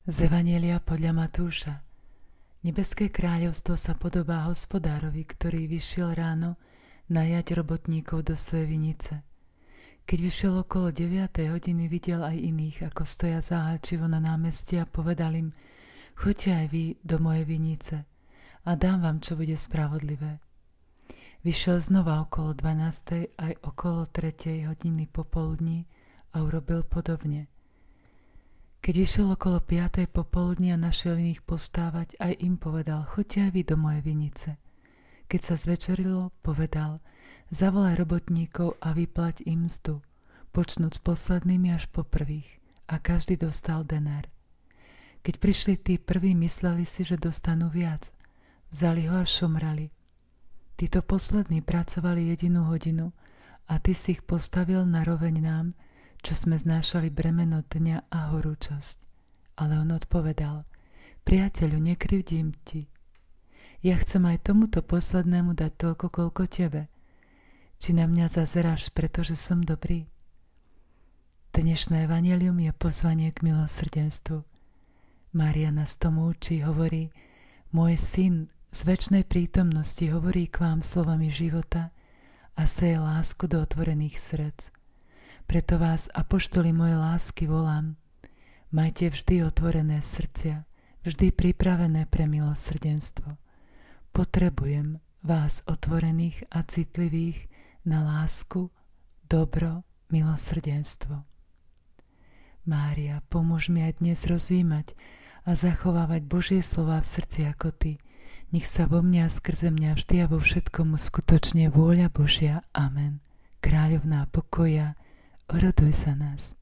Z Evanjelia podľa Matúša. Nebeské kráľovstvo sa podobá hospodárovi, ktorý vyšiel ráno najať robotníkov do svojej vinice. Keď vyšiel okolo 9. hodiny, videl aj iných, ako stoja záhalčivo na námestí a povedal im: choďte aj vy do mojej vinice a dám vám, čo bude spravodlivé. Vyšiel znova okolo 12. aj okolo 3. hodiny popoludní a urobil podobne. Keď vyšiel okolo 5. popoludní a našiel iných postávať, aj im povedal: choďte aj vy do mojej vinice. Keď sa zvečerilo, povedal: zavolaj robotníkov a vyplať im mzdu, počnúc poslednými až po prvých, a každý dostal denár. Keď prišli tí prví, mysleli si, že dostanú viac. Vzali ho a šomrali. Títo poslední pracovali 1 hodinu a ty si ich postavil na roveň nám, čo sme znášali bremeno dňa a horúčosť. Ale on odpovedal: priateľu, nekrivdím ti. Ja chcem aj tomuto poslednému dať toľko, koľko tebe. Či na mňa zazeráš, pretože som dobrý? Dnešné evanjelium je pozvanie k milosrdenstvu. Mária nás tomu učí, hovorí: môj syn z večnej prítomnosti hovorí k vám slovami života a seje lásku do otvorených srdc. Preto vás, apoštoli mojej lásky, volám: majte vždy otvorené srdcia, vždy pripravené pre milosrdenstvo. Potrebujem vás otvorených a citlivých na lásku, dobro, milosrdenstvo. Mária, pomôž mi aj dnes rozjímať a zachovávať Božie slová v srdci ako ty. Nech sa vo mne a skrze mňa vždy a vo všetkom uskutočne vôľa Božia. Amen. Kráľovná pokoja, oroduj za nás.